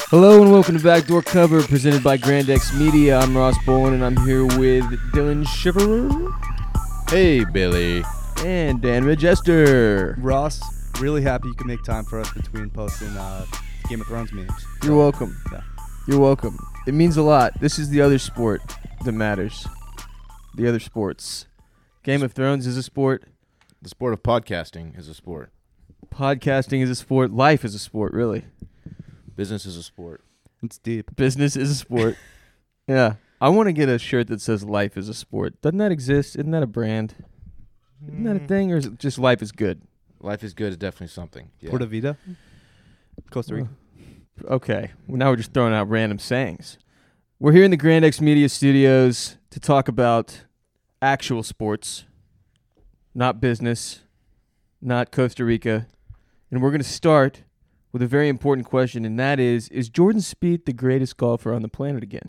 Hello and welcome to Backdoor Cover, presented by Grand X Media. I'm Ross Bowen and I'm here with Dylan Shiverer Hey, Billy. and Dan Regester. Ross, really happy you could make time for us between posting Game of Thrones memes. You're welcome. Yeah. You're welcome. It means a lot. This is the other sport that matters. The other sports. Game of Thrones is a sport. The sport of podcasting is a sport. Podcasting is a sport. Life is a sport, really. Business is a sport. It's deep. Business is a sport. Yeah. I want to get a shirt that says life is a sport. Doesn't that exist? Isn't that a brand? Isn't that a thing, or is it just life is good? Life is good is definitely something. Yeah. Porta Vida, Costa Rica. Okay. Well, now we're just throwing out random sayings. We're here in the Grand X Media Studios to talk about actual sports, not business, not Costa Rica. And we're going to start with a very important question, and that is Jordan Spieth the greatest golfer on the planet again?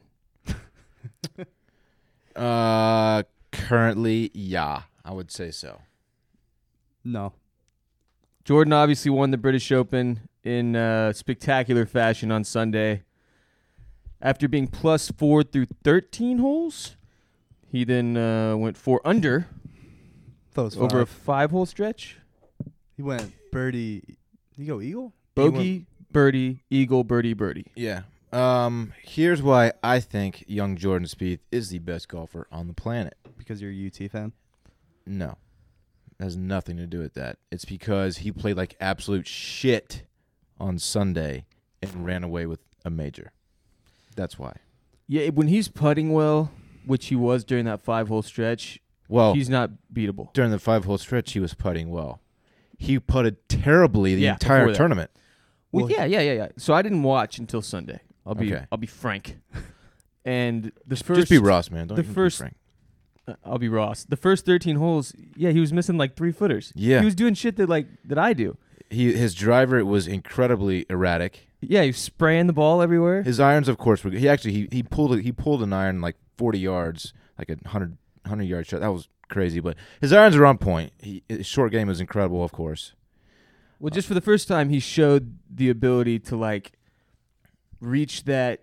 Currently, yeah, I would say so. No. Jordan obviously won the British Open in spectacular fashion on Sunday. After being plus 4 through 13 holes, he then went 4 under Thought it was over a five. 5-hole stretch. He went birdie. Did he go eagle? Bogey, birdie, eagle, birdie, birdie. Yeah. Here's why I think young Jordan Spieth is the best golfer on the planet. Because you're a UT fan? No. It has nothing to do with that. It's because he played like absolute shit on Sunday and ran away with a major. That's why. Yeah, when he's putting well, which he was during that 5-hole stretch, Well, he's not beatable. during the 5-hole stretch, he was putting well. He putted terribly the entire before that. tournament. Well, yeah. So I didn't watch until Sunday. I'll be frank. And the first Just be Ross, man. Don't the even be first- Frank. I'll be Ross. The first 13 holes, yeah, he was missing like 3-footers. Yeah. He was doing shit that I do. His driver was incredibly erratic. Yeah, he was spraying the ball everywhere. His irons, of course, were good. He pulled an iron like 40 yards, like a 100-yard shot. That was crazy, but his irons are on point. His short game was incredible, of course. Well, just for the first time, he showed the ability to like reach that,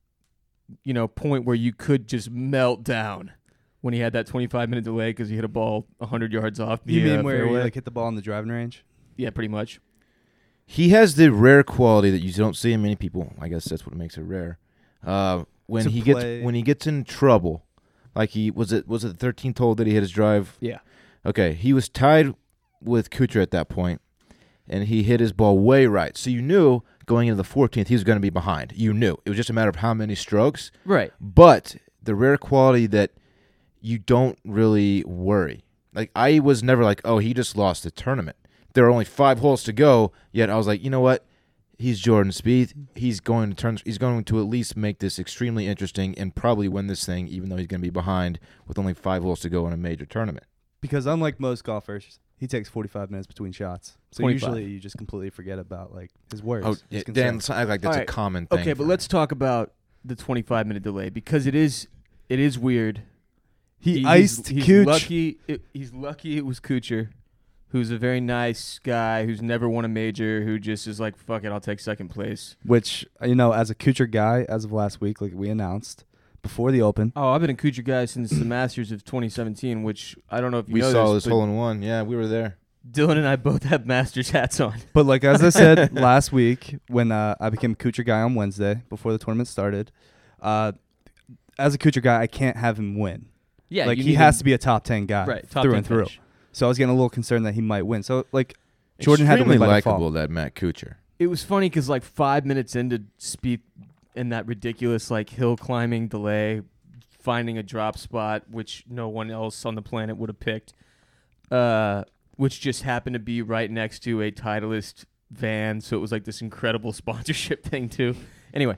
point where you could just melt down when he had that 25-minute delay because he hit a ball 100 yards off. You mean where fairway. you hit the ball in the driving range? Yeah, pretty much. He has the rare quality that you don't see in many people. I guess that's what makes it rare. When To he play- gets in trouble, like he was it the 13th hole that he hit his drive. Yeah. Okay, he was tied with Kuchar at that point, and he hit his ball way right. So you knew going into the 14th he was going to be behind. You knew. It was just a matter of how many strokes. Right. But the rare quality that you don't really worry. Like, I was never like, oh, he just lost the tournament. There are only 5 holes to go, yet I was like, you know what? He's Jordan Spieth. He's going to at least make this extremely interesting and probably win this thing, even though he's going to be behind with only 5 holes to go in a major tournament. Because unlike most golfers, he takes 45 minutes between shots. So 25. usually you just completely forget about like his worries. Oh, his Dan, concerns. let's act like that's All a right. common thing. Okay, but let's talk about the 25-minute delay because it is weird. He iced he's Kuch. He's lucky it was Kuchar, who's a very nice guy who's never won a major, who just is like, fuck it, I'll take second place. Which, as a Kuchar guy, as of last week, like we announced before the Open. Oh, I've been a Kuchar guy since the Masters of 2017, which I don't know if you we know saw this, this but hole-in-one. Yeah, we were there. Dylan and I both have Masters hats on. But like as I said last week, when I became a Kuchar guy on Wednesday before the tournament started, as a Kuchar guy, I can't have him win. Yeah, like you he need has him- to be a top 10 guy right, top through 10 and through. finish. So I was getting a little concerned that he might win. So like Jordan had to Extremely win by likable, default. that Matt Kuchar. It was funny because like 5 minutes into Spieth and that ridiculous like hill climbing delay, finding a drop spot which no one else on the planet would have picked, which just happened to be right next to a Titleist van, so it was like this incredible sponsorship thing too. Anyway,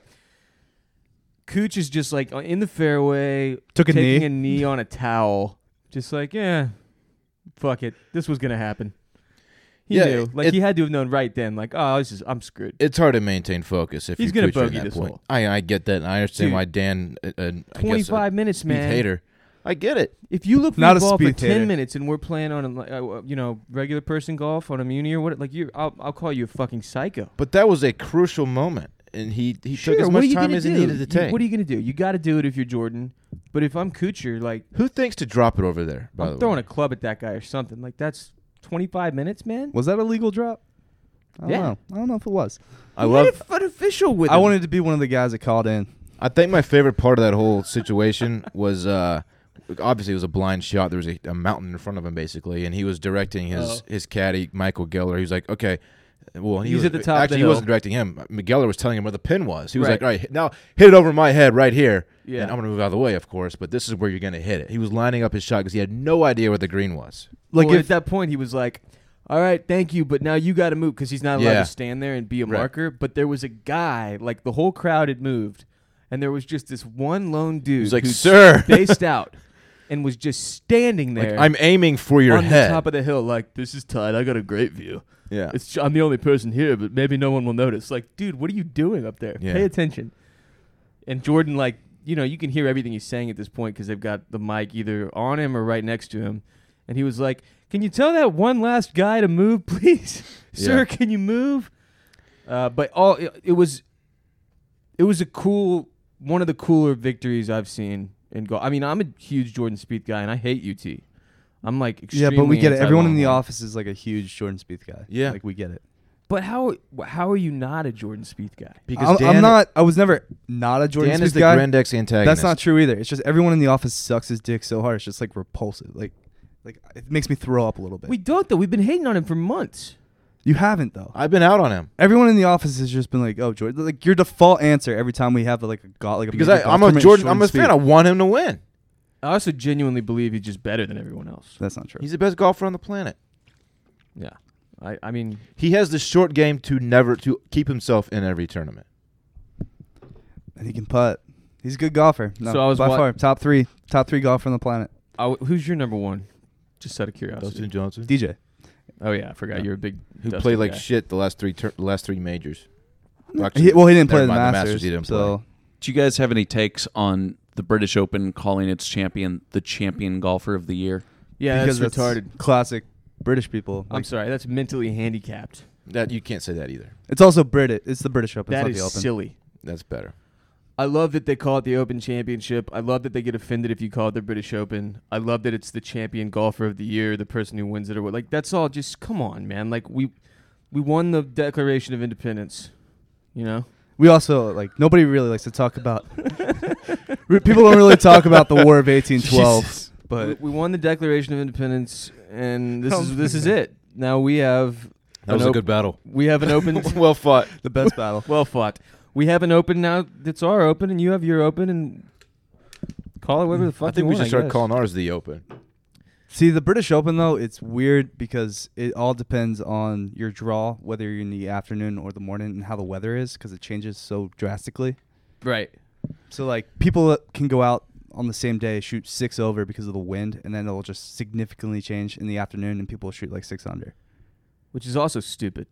Cooch is just like in the fairway, Took a taking knee. a knee on a towel, just like fuck it, this was gonna happen. He Yeah, knew. Like, he had to have known right then, like, oh, I'm screwed. It's hard to maintain focus if He's you're gonna Kuchar at bogey that this point. hole. I get that. And I understand Dude, why Dan, I guess, 25 minutes, Spieth man. hater. I get it. If you look for Not the a ball for Spieth 10 hater. minutes and we're playing on a regular person golf on a Muni or what, like I'll call you a fucking psycho. But that was a crucial moment. and he Sure, took as what much are you time gonna as he do? needed to take. What are you going to do? You got to do it if you're Jordan. But if I'm Kuchar, like, Who thinks to drop it over there? By I'm the throwing way, a club at that guy or something. Like, that's 25 minutes, man. Was that a legal drop? I don't know. I don't know if it was. I He love. had an official with I him. wanted to be one of the guys that called in. I think my favorite part of that whole situation was obviously it was a blind shot. There was a mountain in front of him basically, and he was directing his caddy Michael Geller. He was like, okay. Well, He's at the top of the Actually, he hill. wasn't directing him. Geller was telling him where the pin was. He was Right. like, all right, now hit it over my head right here. Yeah. And I'm going to move out of the way, of course, but this is where you're going to hit it. He was lining up his shot because he had no idea where the green was. Like Well, if at that point, he was like, all right, thank you, but now you got to move because he's not allowed Yeah. to stand there and be a Right. marker. But there was a guy, like the whole crowd had moved, and there was just this one lone dude He's like, who sir. spaced out and was just standing there Like, I'm aiming for your on head. the top of the hill like, this is tight. I got a great view. Yeah. I'm the only person here, but maybe no one will notice. Like, dude, what are you doing up there? Yeah. Pay attention. And Jordan, like, you can hear everything he's saying at this point because they've got the mic either on him or right next to him. And he was like, can you tell that one last guy to move, please? Sir, Yeah. can you move? But it was a cool, one of the cooler victories I've seen in golf. I mean, I'm a huge Jordan Spieth guy, and I hate UT. I'm like yeah, extremely but we get it. Everyone in the anti-Longhorn. office is like a huge Jordan Spieth guy. Yeah. Like we get it. But how are you not a Jordan Spieth guy? Because I'm not. I was never not a Jordan Dan Spieth is the guy. Grandex antagonist. That's not true either. It's just everyone in the office sucks his dick so hard. It's just like repulsive. Like it makes me throw up a little bit. We don't though. We've been hating on him for months. You haven't though. I've been out on him. Everyone in the office has just been like, "Oh, Jordan." Like your default answer every time we have like a Because major golf I'm a tournament is Jordan. I'm a fan. Spieth. I want him to win. I also genuinely believe he's just better than everyone else. That's not true. He's the best golfer on the planet. Yeah, I mean, He has the short game to keep himself in every tournament. And he can putt. He's a good golfer. No, So I was by wa- far top three golfer on the planet. who's your number one? Just out of curiosity. Dustin Johnson, DJ. Oh yeah, I forgot Yeah. you're a big who Dustin played like guy. shit the last three majors. He didn't play never the mind, Masters. He didn't so Do you guys have any takes on the British Open calling its champion the champion golfer of the year? Yeah, because that's retarded. Classic British people. I'm sorry, that's mentally handicapped. That you can't say that either. It's also British. It's the British Open. That it's is not the Open. silly. That's better. I love that they call it the Open Championship. I love that they get offended if you call it the British Open. I love that it's the champion golfer of the year, the person who wins it or what. Like that's all. Just come on, man. Like we won the Declaration of Independence. You know. We also like nobody really likes to talk about. People don't really talk about the War of 1812. Jesus. But we won the Declaration of Independence, and Oh, this is it. Now we have That was a good battle. we have an open. Well fought. the best battle. Well fought. We have an open now. That's our open, and you have your open, and call it whatever the fuck I think you we want, should start guess. calling ours the Open. See, the British Open though, it's weird because it all depends on your draw, whether you're in the afternoon or the morning, and how the weather is, because it changes so drastically. Right. So like people that can go out on the same day, shoot 6 over because of the wind, and then it'll just significantly change in the afternoon, and people will shoot like 6 under. Which is also stupid.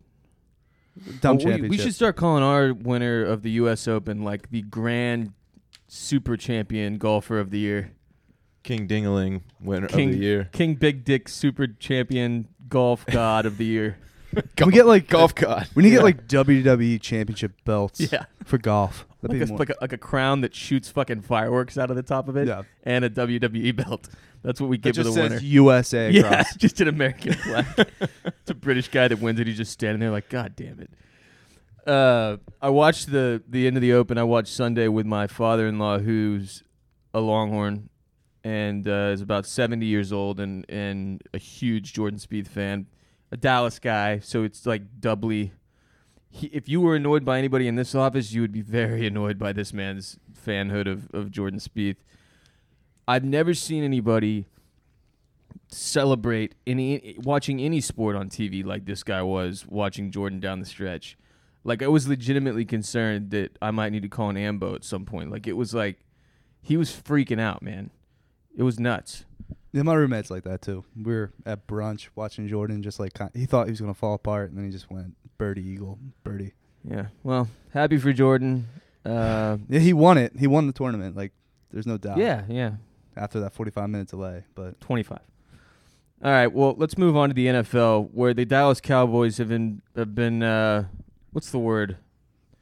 Dumb Well, we championship. should start calling our winner of the U.S. Open like the grand super champion golfer of the year. King Dingaling, winner King- of the year. King Big Dick super champion golf god of the year. Can we get like Golf God. We need to Yeah. get like WWE championship belts Yeah. for golf. That'd be more. Like a crown that shoots fucking fireworks out of the top of it. Yeah. And a WWE belt. That's what we That give to the just winner. says USA Yeah, across. just an American flag. It's a British guy that wins it. He's just standing there like, God damn it. I watched the end of the Open. I watched Sunday with my father-in-law, who's a Longhorn and is about 70 years old and a huge Jordan Spieth fan, a Dallas guy. So it's like doubly. If you were annoyed by anybody in this office, you would be very annoyed by this man's fanhood of Jordan Spieth. I've never seen anybody celebrate watching any sport on TV like this guy was watching Jordan down the stretch. Like I was legitimately concerned that I might need to call an AMBO at some point. Like it was like he was freaking out, man. It was nuts. Yeah, my roommate's like that too. We were at brunch watching Jordan, just like he thought he was gonna fall apart, and then he just went birdie, eagle, birdie. Yeah. Well, happy for Jordan. Yeah, he won it. He won the tournament. Like, there's no doubt. Yeah. After that 45-minute delay, but 25. All right. Well, let's move on to the NFL, where the Dallas Cowboys have been what's the word?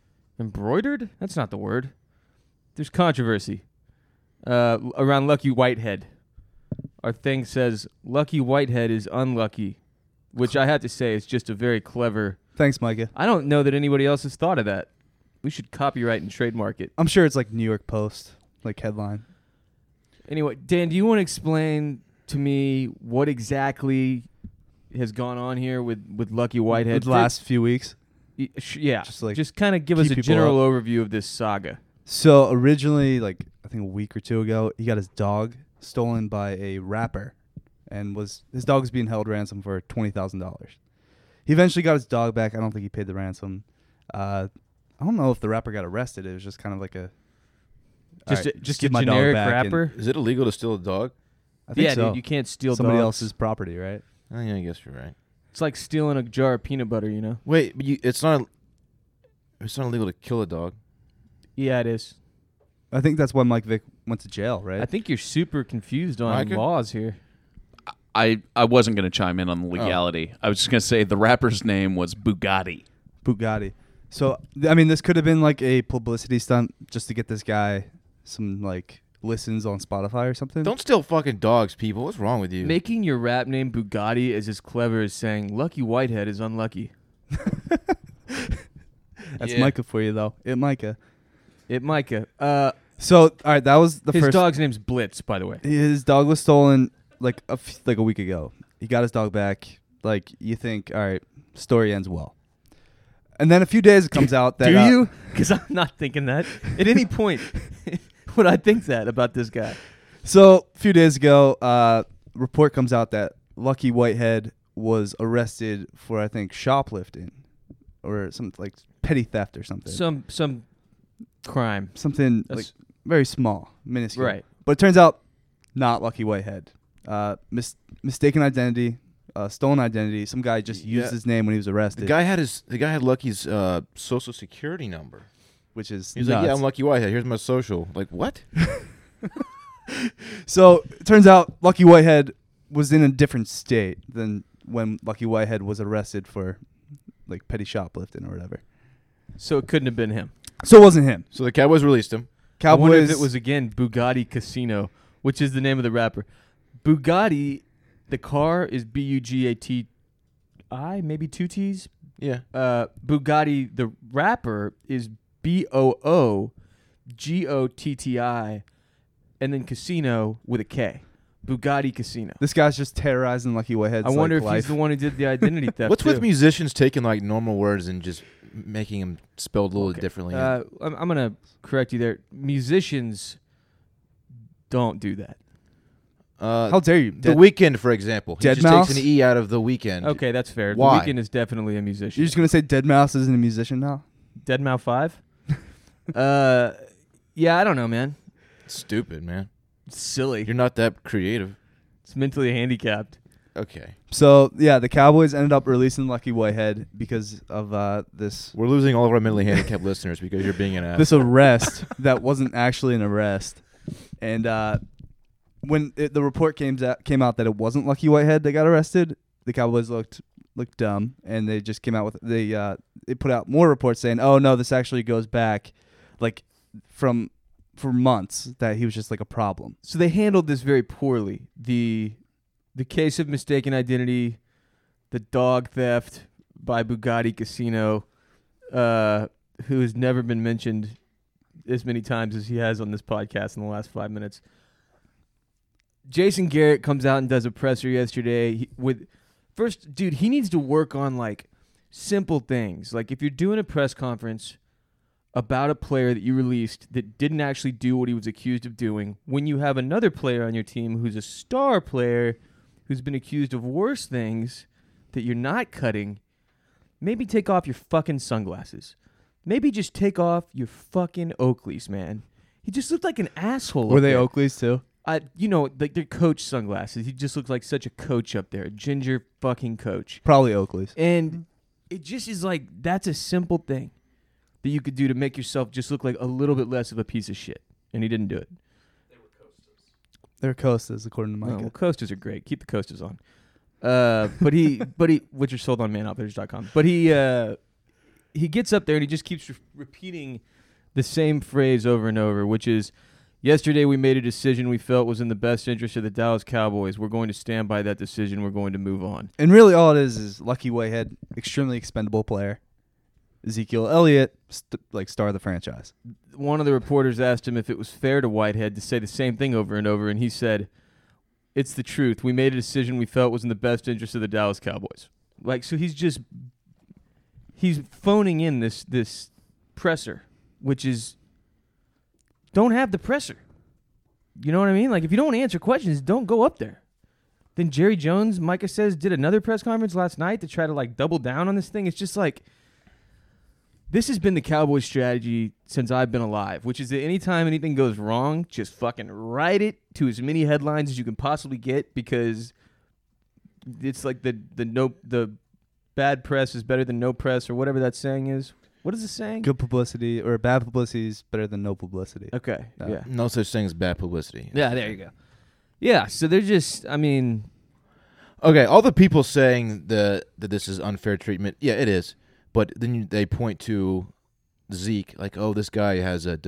Embroidered? That's not the word. There's controversy around Lucky Whitehead. Our thing says Lucky Whitehead is unlucky, which I have to say is just a very clever. Thanks, Micah. I don't know that anybody else has thought of that. We should copyright and trademark it. I'm sure it's like New York Post, like headline. Anyway, Dan, do you want to explain to me what exactly has gone on here with Lucky Whitehead? The last few weeks. Yeah, just kind of give us keep a people general overview of this saga. So originally, like I think a week or two ago, he got his dog stolen by a rapper, and his dog was being held ransom for $20,000. He eventually got his dog back. I don't think he paid the ransom. I don't know if the rapper got arrested. It was just kind of like a just give a my dog generic back rapper. Is it illegal to steal a dog? I think so. Dude, you can't steal somebody dogs. else's property, right? Oh, yeah, I guess you're right. It's like stealing a jar of peanut butter, you know? Wait, but it's not illegal to kill a dog. Yeah, it is. I think that's why Mike Vick went to jail, right? I think you're super confused on Micah? laws here. I wasn't going to chime in on the legality. I was just going to say the rapper's name was Bugatti. Bugatti. So, I mean, this could have been like a publicity stunt just to get this guy some like listens on Spotify or something. Don't steal fucking dogs, people. What's wrong with you? Making your rap name Bugatti is as clever as saying Lucky Whitehead is unlucky. That's Yeah. Micah for you, though. Micah. Micah. So, all right, that was the His first. dog's name's Blitz, by the way. His dog was stolen like a week ago. He got his dog back. Like, you think, all right, story ends well. And then a few days it comes out that Do you? Because I'm not thinking that. At any point would I think that about this guy. So a few days ago, report comes out that Lucky Whitehead was arrested for, I think, shoplifting or something like petty theft or something. Some crime. Something like That's- very small, minuscule. Right. But it turns out not Lucky Whitehead. Mistaken identity, stolen identity. Some guy just used Yeah. his name when he was The arrested. guy had Lucky's social security number. which is He's nuts. like, yeah, I'm Lucky Whitehead. Here's my social. Like, what? So it turns out Lucky Whitehead was in a different state than when Lucky Whitehead was arrested for like petty shoplifting or whatever. So it couldn't have been him. So it wasn't him. So the Cowboys released him. I wonder Cowboys. if it was again Bugatti Casino, which is the name of the rapper. Bugatti, the car is Bugatti, maybe two T's. Yeah. Bugatti, the rapper, is Boogotti, and then Casino with a K. Bugatti Casino. This guy's just terrorizing Lucky Whitehead's I wonder like, if he's life. the one who did the identity theft. What's with too. musicians taking like normal words and just making them spelled a little Okay. differently? I'm going to correct you there. Musicians don't do that. How dare you? The Weeknd, for example, he Dead just Mouse? takes an E out of The Weeknd. Okay, that's fair. Why? The Weeknd is definitely a musician. You're just gonna say Dead Mouse isn't a musician now? Deadmau 5? Yeah, I don't know, man. Stupid, man. It's silly. You're not that creative. It's mentally handicapped. Okay. So yeah, the Cowboys ended up releasing Lucky Whitehead because of this We're losing all of our mentally handicapped listeners because you're being an ass. this arrest that wasn't actually an arrest. And when the report came out that it wasn't Lucky Whitehead that got arrested, the Cowboys looked dumb, and they just came out with they put out more reports saying, "Oh no, this actually goes back like for months that he was just like a problem." So they handled this very poorly. The case of mistaken identity, the dog theft by Bugatti Casino, who has never been mentioned as many times as he has on this podcast in the last 5 minutes. Jason Garrett comes out and does a presser yesterday dude, he needs to work on like simple things. Like if you're doing a press conference about a player that you released that didn't actually do what he was accused of doing, when you have another player on your team who's a star player who's been accused of worse things that you're not cutting, maybe take off your fucking sunglasses. Maybe just take off your fucking Oakleys, man. He just looked like an asshole. Were up they there. Oakleys too? Like their coach sunglasses. He just looks like such a coach up there, a ginger fucking coach. Probably Oakleys. And it just is like, that's a simple thing that you could do to make yourself just look like a little bit less of a piece of shit. And he didn't do it. They're Costas, according to Oh, Micah. well, coasters are great. Keep the coasters on. But he, which are sold on manoperators.com. But he he gets up there and he just keeps repeating the same phrase over and over, which is, yesterday we made a decision we felt was in the best interest of the Dallas Cowboys. We're going to stand by that decision. We're going to move on. And really all it is Lucky Whitehead, extremely expendable player. Ezekiel Elliott, star of the franchise. One of the reporters asked him if it was fair to Whitehead to say the same thing over and over, and he said, it's the truth. We made a decision we felt was in the best interest of the Dallas Cowboys. Like, so he's phoning in this presser, which is, don't have the presser. You know what I mean? Like, if you don't answer questions, don't go up there. Then Jerry Jones, Micah says, did another press conference last night to try to, like, double down on this thing. It's just like, this has been the Cowboys' strategy since I've been alive, which is that anytime anything goes wrong, just fucking write it to as many headlines as you can possibly get, because it's like the bad press is better than no press, or whatever that saying is. What is the saying? Good publicity or bad publicity is better than no publicity. Okay, yeah. No such thing as bad publicity. Yeah, there you go. Yeah, so they're just, I mean... Okay, all the people saying that this is unfair treatment, yeah, it is. But then they point to Zeke, like, oh, this guy has an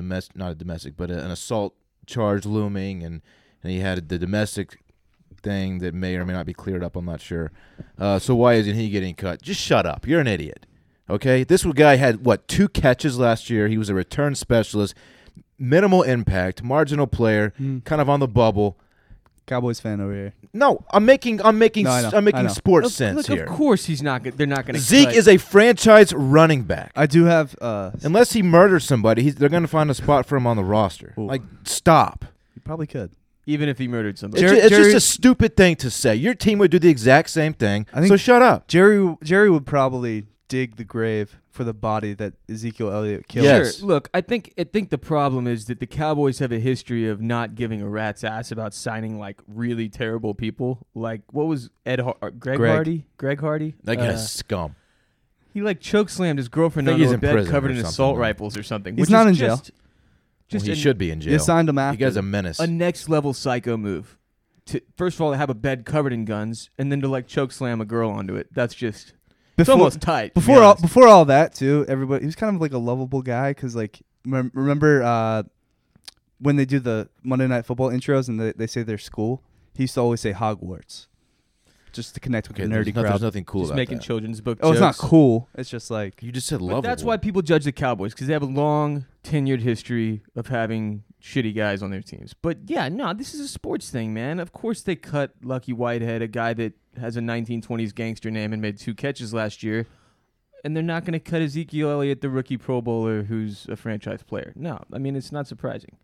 assault charge looming, and he had the domestic thing that may or may not be cleared up, I'm not sure. So why isn't he getting cut? Just shut up. You're an idiot. Okay? This guy had, 2 catches last year. He was a return specialist, minimal impact, marginal player, kind of on the bubble. Cowboys fan over here. No, I'm making No, I know. sports sense here. Of course he's not. They're not going to. Zeke is a franchise running back. I do have. Unless he murders somebody, they're going to find a spot for him on the roster. Ooh. Like, stop. You probably could. even if he murdered somebody. It's just a stupid thing to say. Your team would do the exact same thing. So shut up. Jerry would probably dig the grave for the body that Ezekiel Elliott killed. Yes. Sure. Look, I think the problem is that the Cowboys have a history of not giving a rat's ass about signing like really terrible people. Like what was Greg Hardy? Greg Hardy? That guy's scum. He like chokeslammed his girlfriend I think onto he's a in bed prison covered or in something, assault though. rifles or something. He's which not is in jail. Well, he a- should be in jail. You signed him after. You guys are a menace. A next level psycho move. To first of all, to have a bed covered in guns, and then to like choke slam a girl onto it. That's just it's almost tight. Before all that too, everybody he was kind of like a lovable guy because like remember when they do the Monday Night Football intros and they say their school, he used to always say Hogwarts, just to connect with the nerdy crowd. There's nothing cool just about making that. children's book. Oh, jokes. it's not cool. It's just like You just said But lovable. that's why people judge the Cowboys because they have a long tenured history of having shitty guys on their teams. But yeah, no, this is a sports thing, man. Of course they cut Lucky Whitehead, a guy that has a 1920s gangster name and made 2 catches last year. And they're not going to cut Ezekiel Elliott, the rookie Pro Bowler who's a franchise player. No, I mean, it's not surprising.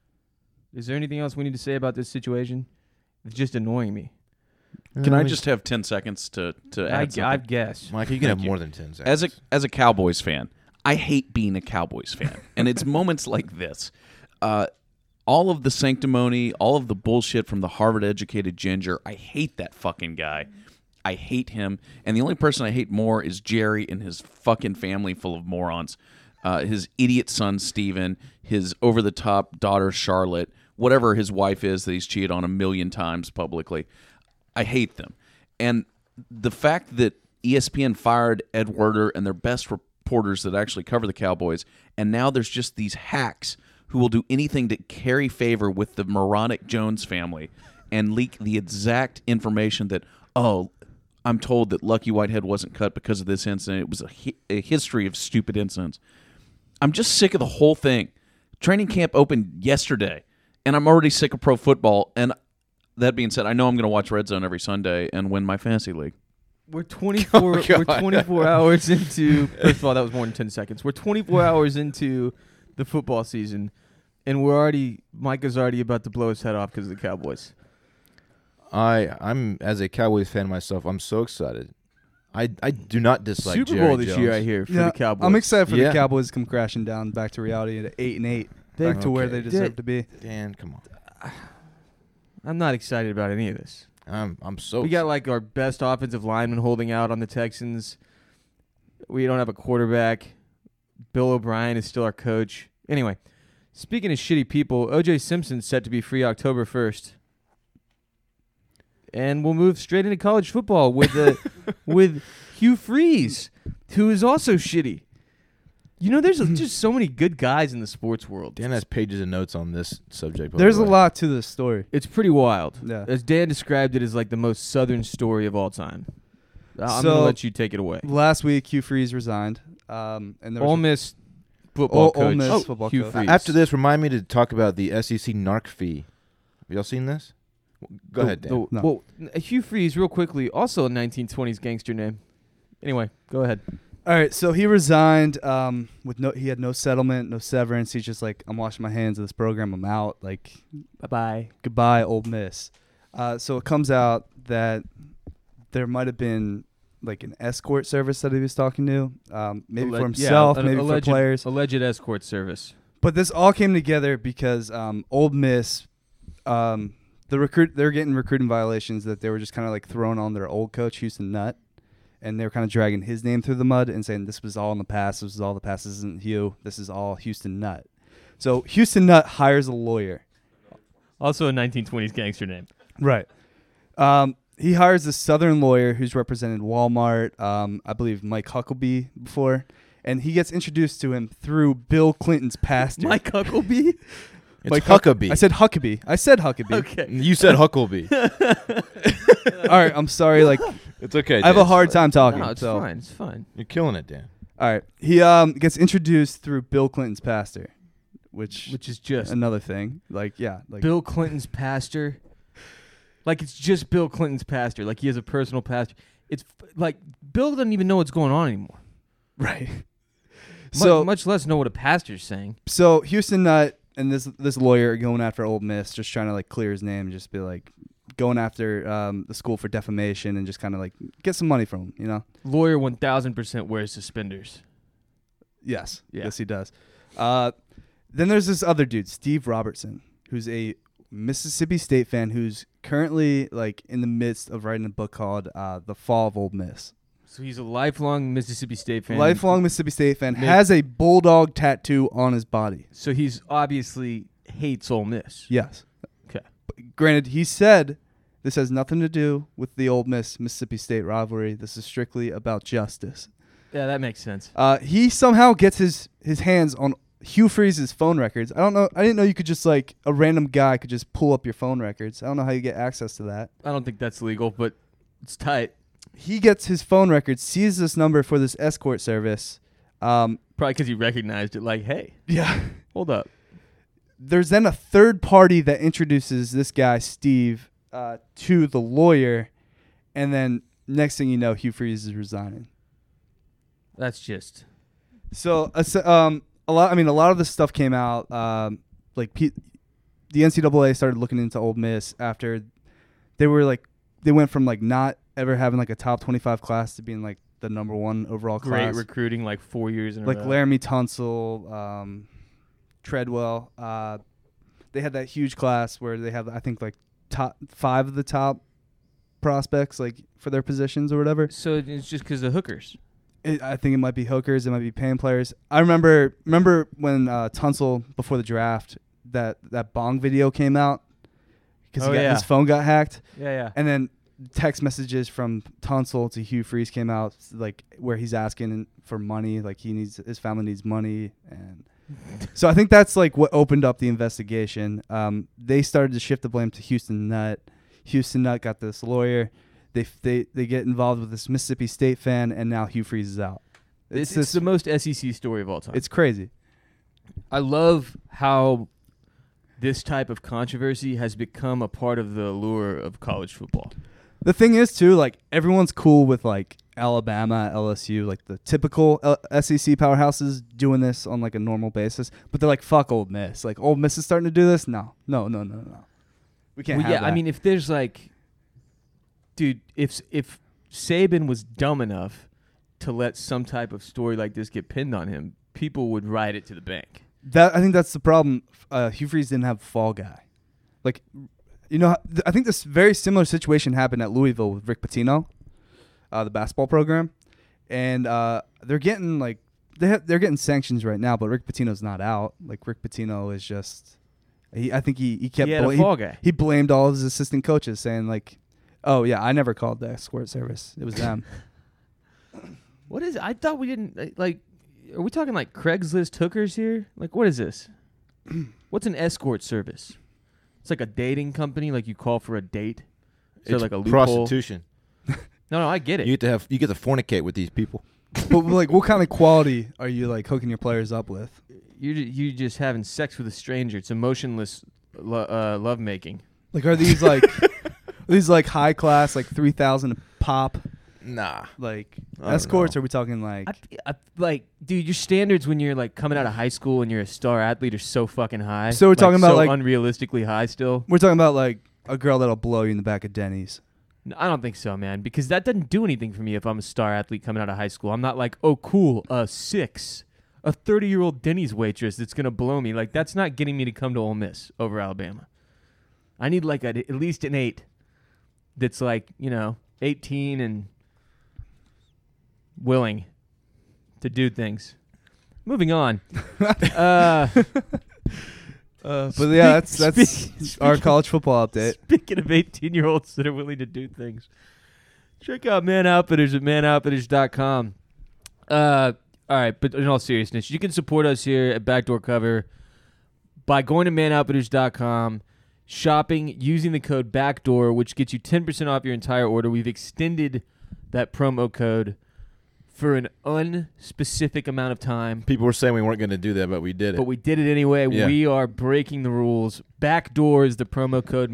Is there anything else we need to say about this situation? It's just annoying me. Can I just have 10 seconds to add something? I guess. Mike, you can have Thank you. more than 10 seconds. As a Cowboys fan, I hate being a Cowboys fan, and it's moments like this. All of the sanctimony, all of the bullshit from the Harvard-educated ginger, I hate that fucking guy. I hate him, and the only person I hate more is Jerry and his fucking family full of morons. His idiot son, Steven, his over-the-top daughter, Charlotte, whatever his wife is that he's cheated on 1 million times publicly. I hate them. And the fact that ESPN fired Ed Werder and their best reporters that actually cover the Cowboys, and now there's just these hacks who will do anything to carry favor with the moronic Jones family and leak the exact information that, oh, I'm told that Lucky Whitehead wasn't cut because of this incident. It was a history of stupid incidents. I'm just sick of the whole thing. Training camp opened yesterday, and I'm already sick of pro football. And that being said, I know I'm going to watch Red Zone every Sunday and win my fantasy league. We're 24. Oh, we're 24 hours into. First of all, that was more than 10 seconds. We're 24 hours into the football season, and Micah's already about to blow his head off because of the Cowboys. I'm as a Cowboys fan myself. I'm so excited. I do not dislike Super Jerry Bowl this Jones. year, I hear, for the Cowboys. I'm excited for Yeah. the Cowboys to come crashing down back to reality at 8-8, back to where Okay. they deserve to be. Dan, come on. I'm not excited about any of this. I'm so. We got like our best offensive lineman holding out on the Texans. We don't have a quarterback. Bill O'Brien is still our coach. Anyway, speaking of shitty people, O.J. Simpson's set to be free October 1st. And we'll move straight into college football with with Hugh Freeze, who is also shitty. You know, there's just so many good guys in the sports world. Dan has pages of notes on this subject. by There's the a way. lot to this story. It's pretty wild. Yeah. As Dan described it as like the most Southern story of all time. I'm So- gonna let you take it away. Last week, Hugh Freeze resigned. And there was Ole Miss football Ole coach. Miss football Hugh coach. Freeze. After this, remind me to talk about the SEC NARC fee. Have y'all seen this? Go ahead, Dan. No. Well, Hugh Freeze, real quickly, also a 1920s gangster name. Anyway, go ahead. All right, so he resigned he had no settlement, no severance. He's just like, I'm washing my hands of this program. I'm out. Like, Bye-bye. goodbye, Ole Miss. So it comes out that there might have been like an escort service that he was talking to, maybe for himself, maybe for players. Alleged escort service. But this all came together because Ole Miss, they're getting recruiting violations that they were just kind of like throwing on their old coach, Houston Nutt. And they were kind of dragging his name through the mud and saying this was all in the past. This was all the past. This isn't Hugh. This is all Houston Nutt. So Houston Nutt hires a lawyer. Also a 1920s gangster name. Right. He hires a Southern lawyer who's represented Walmart, I believe Mike Huckabee before. And he gets introduced to him through Bill Clinton's pastor. Mike Huckabee? It's Mike Huckabee. I said Huckabee. Okay. You said Huckleby. All right, I'm sorry. Like, It's okay. I have a Dan. hard time talking. No, it's so. fine. It's fine. You're killing it, Dan. All right. He gets introduced through Bill Clinton's pastor, which Which is just another thing. Like, yeah. Like, Bill Clinton's pastor. Like, it's just Bill Clinton's pastor. Like, he has a personal pastor. It's like Bill doesn't even know what's going on anymore. right. So much less know what a pastor's saying. So Houston Nutt and this lawyer are going after Ole Miss, just trying to like clear his name, and just be like going after the school for defamation and just kind of like get some money from him, you know? Lawyer 1000% wears suspenders. Yes. Yeah. Yes, he does. Then there's this other dude, Steve Robertson, who's a Mississippi State fan who's currently like in the midst of writing a book called The Fall of Ole Miss. So he's a lifelong Mississippi State fan. Lifelong Mississippi State fan, has a bulldog tattoo on his body. So he's obviously hates Ole Miss. Yes. Okay. But granted, he said this has nothing to do with the Ole Miss Mississippi State rivalry. This is strictly about justice. Yeah, that makes sense. He somehow gets his hands on Hugh Freeze's phone records. I didn't know you could just like a random guy could just pull up your phone records. I don't know how you get access to that. I don't think that's legal, but it's tight. He gets his phone records, sees this number for this escort service. Probably because he recognized it. Like, hey, Yeah. hold up. There's then a third party that introduces this guy, Steve, to the lawyer. And then next thing you know, Hugh Freeze is resigning. That's just So a lot of this stuff came out. The NCAA started looking into Ole Miss after they went from like not ever having like a top 25 class to being like the number one overall great class. recruiting, like 4 years in a Like row. Laramie Tunsil, Treadwell. They had that huge class where they have I think like top 5 of the top prospects like for their positions or whatever. So it's just because of hookers. I think it might be hookers. It might be paying players. I remember when Tunsil before the draft that Bong video came out because his phone got hacked, Yeah. and then text messages from Tunsil to Hugh Freeze came out like where he's asking for money, like his family needs money, and so I think that's like what opened up the investigation. They started to shift the blame to Houston Nutt. Houston Nutt got this lawyer. They get involved with this Mississippi State fan, and now Hugh Freeze is out. It's the most SEC story of all time. It's crazy. I love how this type of controversy has become a part of the allure of college football. The thing is, too, like everyone's cool with like Alabama, LSU, like the typical SEC powerhouses doing this on like a normal basis. But they're like, fuck Ole Miss. Like Ole Miss is starting to do this. No. We can't. Well, have yeah, that. I mean, if there's like, dude, if Saban was dumb enough to let some type of story like this get pinned on him, people would ride it to the bank. I think that's the problem. Hugh Freeze didn't have a fall guy. Like, you know, I think this very similar situation happened at Louisville with Rick Pitino, the basketball program, and they're getting like they're getting sanctions right now, but Rick Pitino's not out. Like Rick Pitino is just, I think he kept He had a fall guy. He blamed all of his assistant coaches, saying like, "Oh yeah, I never called the escort service. It was them." What is? I thought we didn't like. are we talking like Craigslist hookers here? Like, what is this? What's an escort service? It's like a dating company. Like you call for a date. So It's like a loophole. prostitution. No, I get it. You get to fornicate with these people. But like, what kind of quality are you like hooking your players up with? You just having sex with a stranger. It's emotionless love making. Like, are these like high class, like 3,000 pop, Nah. like I don't escorts? know. Or are we talking like? I like, dude, your standards when you're like coming out of high school and you're a star athlete are so fucking high. So we're talking about, so like- unrealistically high still. We're talking about like a girl that'll blow you in the back of Denny's. No, I don't think so, man. Because that doesn't do anything for me if I'm a star athlete coming out of high school. I'm not like, oh, cool, a 30-year-old Denny's waitress that's gonna blow me. Like that's not getting me to come to Ole Miss over Alabama. I need like at least an 8. That's like 18 and willing to do things. Moving on. But yeah, that's our college football update. Speaking of 18-year-olds that are willing to do things, check out Man Outfitters at manoutfitters.com. All right, but in all seriousness, you can support us here at Backdoor Cover by going to manoutfitters.com, shopping using the code BACKDOOR, which gets you 10% off your entire order. We've extended that promo code for an unspecific amount of time. People were saying we weren't going to do that, but we did it. But we did it anyway. Yeah. We are breaking the rules. Backdoor is the promo code.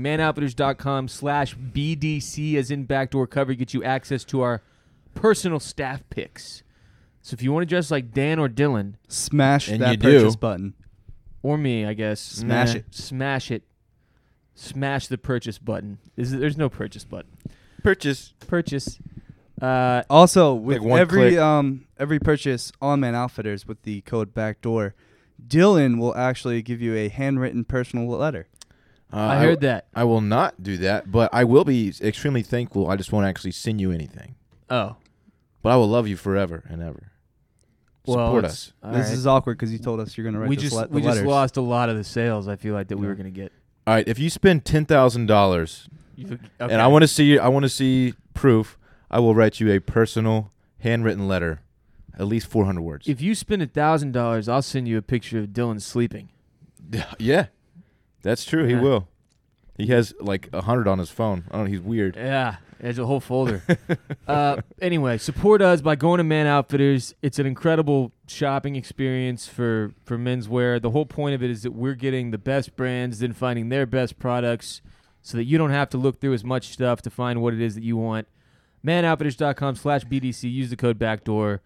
manoutfitters.com/BDC as in Backdoor Cover gets you access to our personal staff picks. So if you want to dress like Dan or Dylan, Smash And that you do. purchase button. or me, I guess. Smash it. Smash it. Smash the purchase button. There's no purchase button. Purchase. Purchase. Also, with Like one every click. every purchase on Man Outfitters with the code BACKDOOR, Dylan will actually give you a handwritten personal letter. I heard that. I will not do that, but I will be extremely thankful. I just won't actually send you anything. Oh. But I will love you forever and ever. Well, Support it's- us. all This right. is awkward because you told us you're going to write we this just the we just letters. lost a lot of the sales. I feel like that we Yeah. were gonna get. All right, if you spend $10,000 Okay. and I want to see proof, I will write you a personal handwritten letter, at least 400 words. If you spend $1,000, I'll send you a picture of Dylan sleeping. Yeah, that's true. He Yeah. will. He has like 100 on his phone. I don't know. He's weird. Yeah, there's a whole folder. Anyway, support us by going to Man Outfitters. It's an incredible shopping experience for menswear. The whole point of it is that we're getting the best brands, then finding their best products so that you don't have to look through as much stuff to find what it is that you want. manoutfitters.com/BDC. Use the code BACKDOOR.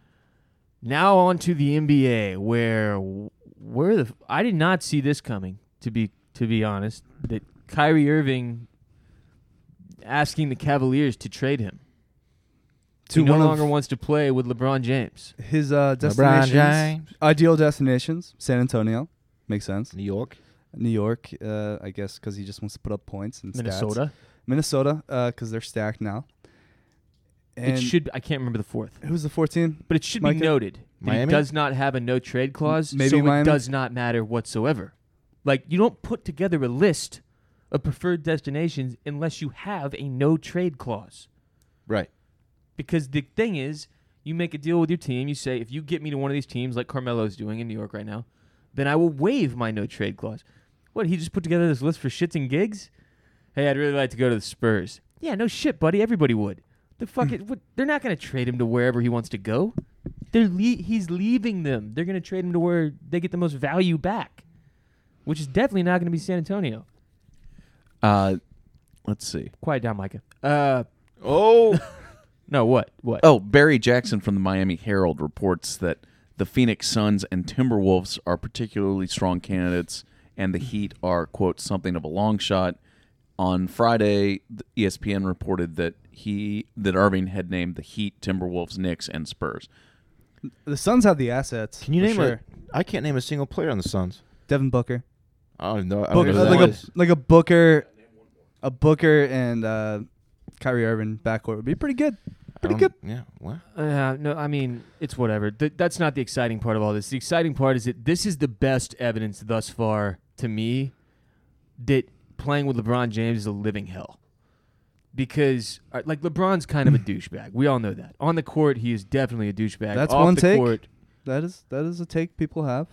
Now on to the NBA, where I did not see this coming, to be honest, that Kyrie Irving asking the Cavaliers to trade him. To He no one of longer wants to play with LeBron James. his LeBron destinations, James. ideal destinations, San Antonio, makes sense. New York. New York, I guess, because he just wants to put up points and Minnesota. Minnesota, because they're stacked now. And It should. I can't remember the fourth, who's the 14? but it should Micah? be noted that he Miami? does not have a no trade clause. Maybe so Miami? it does not matter whatsoever. Like you don't put together a list of preferred destinations unless you have a no trade clause. Right. Because the thing is, you make a deal with your team. You say, if you get me to one of these teams like Carmelo's doing in New York right now, then I will waive my no trade clause. What, he just put together this list for shits and gigs? Hey, I'd really like to go to the Spurs. Yeah, no shit, buddy. Everybody would. The fuck it, what, they're not going to trade him to wherever he wants to go. He's leaving them. They're going to trade him to where they get the most value back, which is definitely not going to be San Antonio. Let's see. Quiet down, Micah. Oh. No, what? What? Oh, Barry Jackson from the Miami Herald reports that the Phoenix Suns and Timberwolves are particularly strong candidates, and the Heat are, quote, something of a long shot. On Friday, the ESPN reported that Irving had named the Heat, Timberwolves, Knicks, and Spurs. The Suns have the assets. Can you for name sure. I can't name a single player on the Suns. Devin Booker. I don't know. I Booker, don't know who that is. like a Booker and Kyrie Irving backcourt would be pretty good. Pretty good. Yeah. What? No, I mean, it's whatever. That's not the exciting part of all this. The exciting part is that this is the best evidence thus far to me that playing with LeBron James is a living hell. Because, like, LeBron's kind of a douchebag. We all know that. On the court, he is definitely a douchebag. That's Off one the take? court, That is a take people have.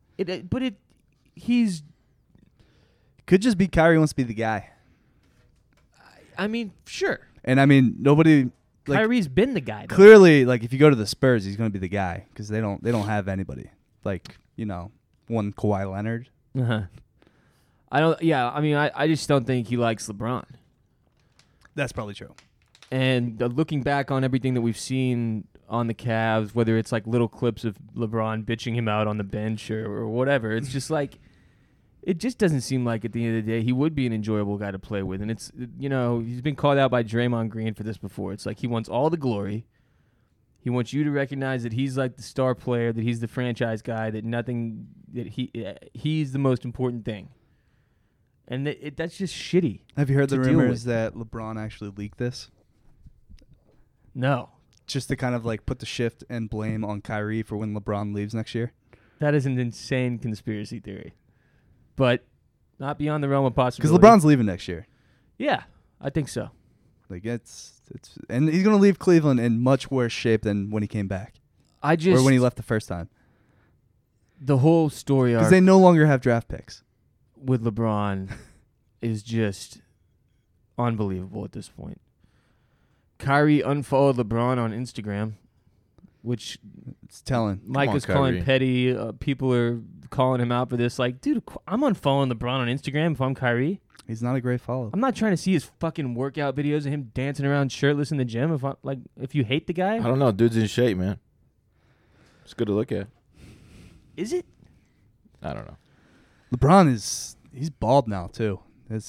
He's. Could just be Kyrie wants to be the guy. I mean, sure. And I mean, nobody. Like, Kyrie's been the guy. Though. Clearly, like if you go to the Spurs, he's going to be the guy because they don't have anybody like one Kawhi Leonard. Uh-huh. I don't. Yeah, I mean, I just don't think he likes LeBron. That's probably true. And looking back on everything that we've seen on the Cavs, whether it's like little clips of LeBron bitching him out on the bench or whatever, it's just like it just doesn't seem like at the end of the day he would be an enjoyable guy to play with. And it's he's been called out by Draymond Green for this before. It's like he wants all the glory. He wants you to recognize that he's like the star player, that he's the franchise guy, that he's the most important thing. And that's just shitty. Have you heard the to deal rumors with. that LeBron actually leaked this? No. Just to kind of like put the shift and blame on Kyrie for when LeBron leaves next year? That is an insane conspiracy theory. But not beyond the realm of Because possibility. LeBron's leaving next year. Yeah, I think so. Like and he's going to leave Cleveland in much worse shape than when he came back. Or when he left the first time. The whole story Because arc they no longer have draft picks. with LeBron is just unbelievable at this point. Kyrie unfollowed LeBron on Instagram, which It's telling. Mike on, is calling Kyrie. petty. People are calling him out for this. Like, dude, I'm unfollowing LeBron on Instagram if I'm Kyrie. He's not a great follow. I'm not trying to see his fucking workout videos of him dancing around shirtless in the gym. If you hate the guy, I don't know. Dude's in shape, man. It's good to look at. is it? I don't know. LeBron he's bald now too.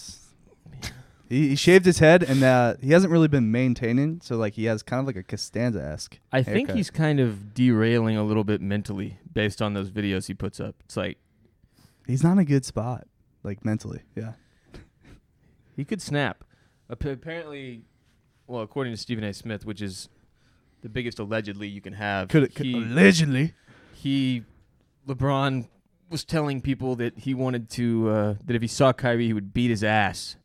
He shaved his head and he hasn't really been maintaining. So like he has kind of like a Costanza-esque. I think haircut. he's kind of derailing a little bit mentally based on those videos he puts up. It's like He's not in a good spot, like mentally. Yeah. he could snap. Apparently, well, according to Stephen A. Smith, which is the biggest allegedly you can have, Allegedly. LeBron was telling people that he wanted to that if he saw Kyrie, he would beat his ass.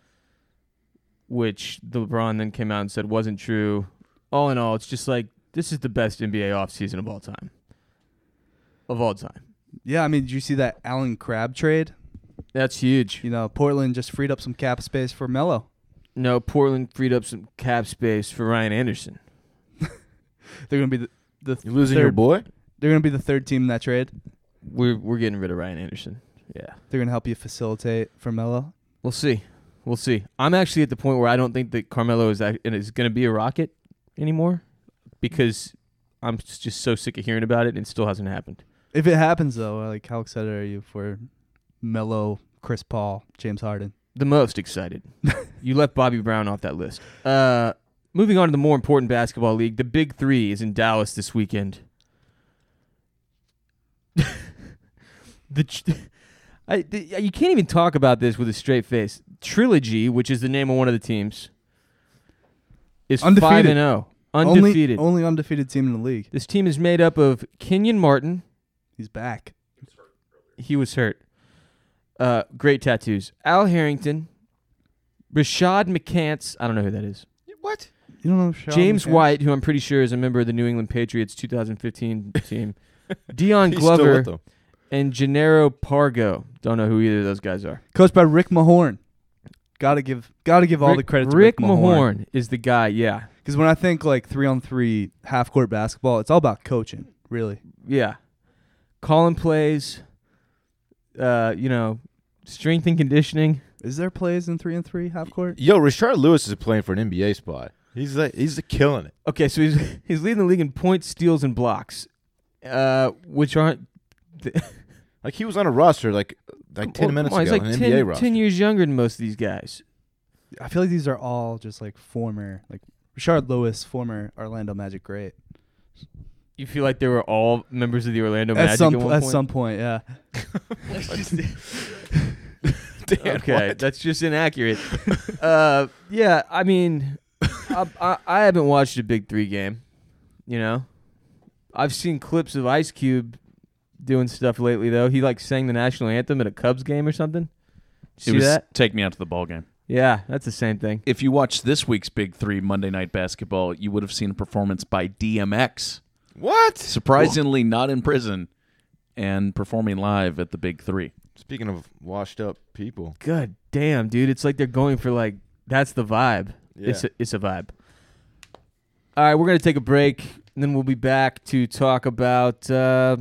Which LeBron then came out and said wasn't true. All in all, it's just like this is the best NBA offseason of all time. Of all time. Yeah, I mean, did you see that Allen Crabbe trade? That's huge. Portland just freed up some cap space for Melo. No, Portland freed up some cap space for Ryan Anderson. They're gonna be the You losing your boy? They're gonna be the third team in that trade. We're getting rid of Ryan Anderson. Yeah. They're gonna help you facilitate for Melo. We'll see. I'm actually at the point where I don't think that Carmelo is going to be a Rocket anymore because I'm just so sick of hearing about it and it still hasn't happened. If it happens though, like how excited are you for Melo, Chris Paul, James Harden? The most excited. You left Bobby Brown off that list. Moving on to the more important basketball league, the Big Three is in Dallas this weekend. You can't even talk about this with a straight face. Trilogy, which is the name of one of the teams, is Undefeated. 5-0. Undefeated. Only undefeated team in the league. This team is made up of Kenyon Martin. He's back. He was hurt. Great tattoos. Al Harrington. Rashad McCants. I don't know who that is. What? You don't know Sean James McCann? White, who I'm pretty sure is a member of the New England Patriots 2015 team. Dion He's still Glover with them. and Gennaro Pargo. Don't know who either of those guys are. Coached by Rick Mahorn. Gotta give all the credit to Rick Mahorn. Mahorn is the guy, yeah. Because when I think like 3-on-3 half-court basketball, it's all about coaching, really. Yeah. Calling plays, strength and conditioning. Is there plays in 3-on-3 half-court? Yo, Rashard Lewis is playing for an NBA spot. He's killing it. Okay, so he's leading the league in points, steals, and blocks, which aren't... Like he was on a roster like 10 minutes ago, He's like an 10, NBA roster. 10 years younger than most of these guys. I feel like these are all just like former, like Rashard Lewis, former Orlando Magic great. You feel like they were all members of the Orlando Magic At some point, yeah. Okay, that's just inaccurate. Yeah, I mean, I haven't watched a Big Three game. I've seen clips of Ice Cube doing stuff lately, though. He sang the national anthem at a Cubs game or something. Did you see that? Take Me Out to the Ball Game. Yeah, that's the same thing. If you watched this week's Big Three Monday Night Basketball, you would have seen a performance by DMX What? Surprisingly, not in prison and performing live at the Big Three. Speaking of washed up people. God damn, dude. It's like they're going for like, that's the vibe. Yeah. It's a vibe. All right, we're going to take a break, and then we'll be back to talk about the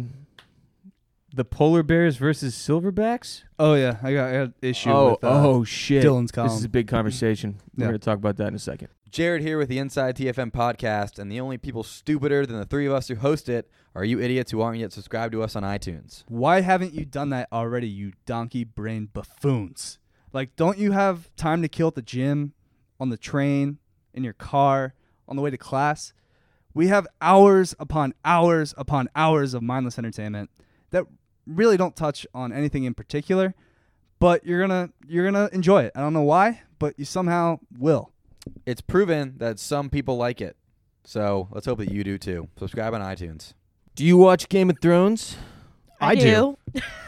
polar bears versus silverbacks. Oh yeah, I got an issue with Shit. Dylan's This column. is a big conversation. We're Yeah. going to talk about that in a second. Jared here with the Inside TFM podcast, and the only people stupider than the three of us who host it are you idiots who aren't yet subscribed to us on iTunes. Why haven't you done that already, you donkey-brained buffoons? Like, don't you have time to kill at the gym, on the train, in your car, on the way to class? We have hours upon hours upon hours of mindless entertainment that really don't touch on anything in particular, but you're gonna enjoy it. I don't know why, but you somehow will. It's proven that some people like it, so let's hope that you do too. Subscribe on iTunes. Do you watch Game of Thrones? I do.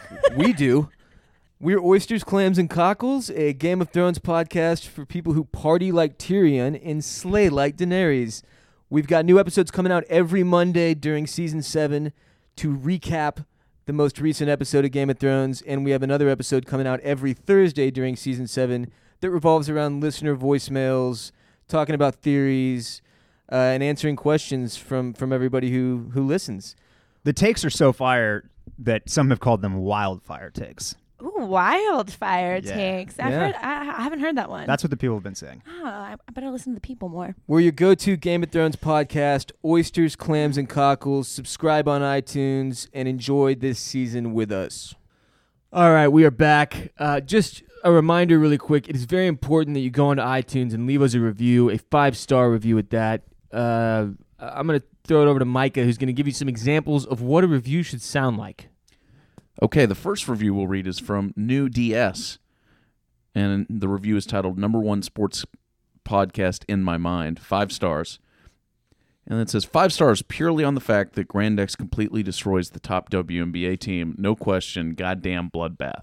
We do. We're Oysters, Clams, and Cockles, a Game of Thrones podcast for people who party like Tyrion and slay like Daenerys. We've got new episodes coming out every Monday during Season 7 to recap the most recent episode of Game of Thrones, and we have another episode coming out every Thursday during Season 7 that revolves around listener voicemails, talking about theories, and answering questions from everybody who listens. The takes are so fire that some have called them wildfire takes. Ooh, wildfire Yeah. takes. Yeah. I haven't heard that one. That's what the people have been saying. Oh, I better listen to the people more. We're your go-to Game of Thrones podcast, Oysters, Clams, and Cockles. Subscribe on iTunes and enjoy this season with us. All right, we are back. Just a reminder really quick, it is very important that you go onto iTunes and leave us a review, a 5-star review at that. I'm going to throw it over to Micah, who's going to give you some examples of what a review should sound like. Okay, the first review we'll read is from New DS, and the review is titled "Number One Sports Podcast in My Mind." 5 stars, and it says 5 stars purely on the fact that Grand X completely destroys the top WNBA team. No question, goddamn bloodbath.